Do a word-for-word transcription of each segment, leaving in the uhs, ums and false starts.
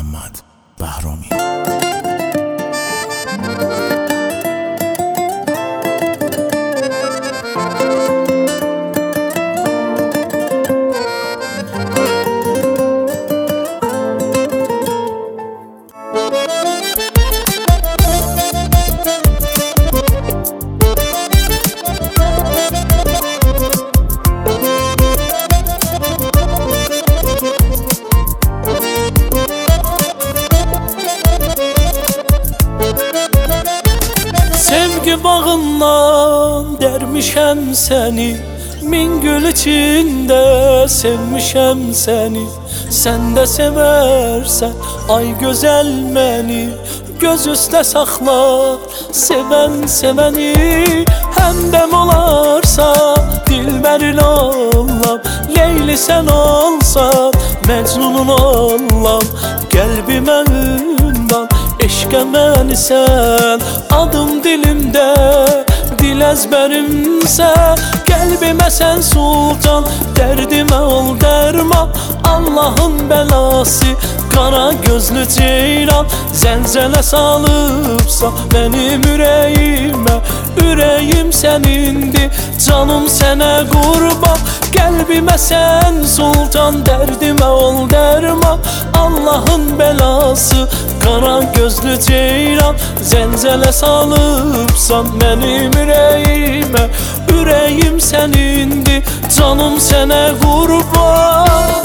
Muhammed Bahromi. Sevgi bağından dermişem seni, min gül içinde sevmişem seni. Sen de seversen ay güzel beni, göz üstte saklar seven seveni. Hem dem olarsa dilberin olam, Leyli sen olsan Mecnun'un olam. Kalbime ünvan eşkemen sen, adım dilimde dil ezberimse. Kalbime sen sultan, derdime ol derman. Allah'ın belası kara gözlü ceylan, zelzele salıpsa benim yüreğime. Yüreğim senindi, canım sene kurban. Kalbime sen sultan, derdime ol derman. Allah'ın belası kara gözlü ceylan, zelzele salıpsan benim yüreğime. Yüreğim senindi, canım sene kurban.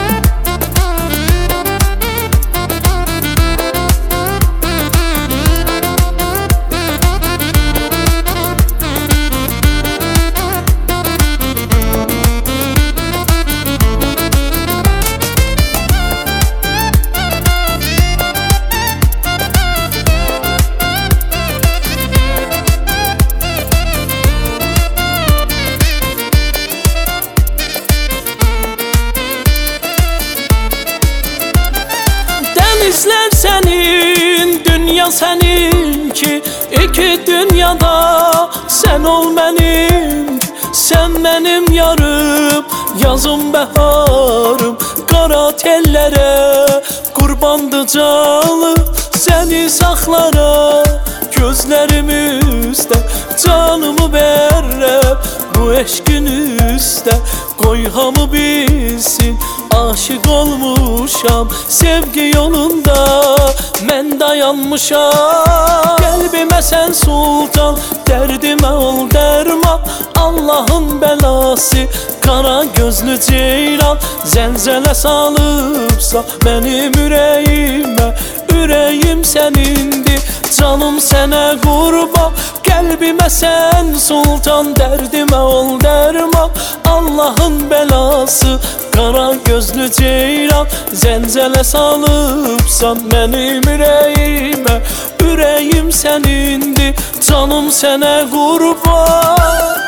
Denizler senin, dünya seninki. İki dünyada sen ol benim. Sen benim yarım, yazım baharım. Kara tellere kurbandı canım. Seni saklara gözlerimizde, canımı verrem bu eşkin üstte. Koy hamı bilsin aşık olmuşam, sevgi yolunda men dayanmışam. Kalbime sen sultan, derdime ol derman. Allah'ın belası kara gözlü ceylan, zelzele salıpsa benim yüreğime. Yüreğim senindi, canım sene kurban. Kalbime sen sultan, derdime ol derman. Allah'ın belası kara gözlü ceylan, zelzele salıpsan benim yüreğime. Yüreğim senindi, canım sene kurban.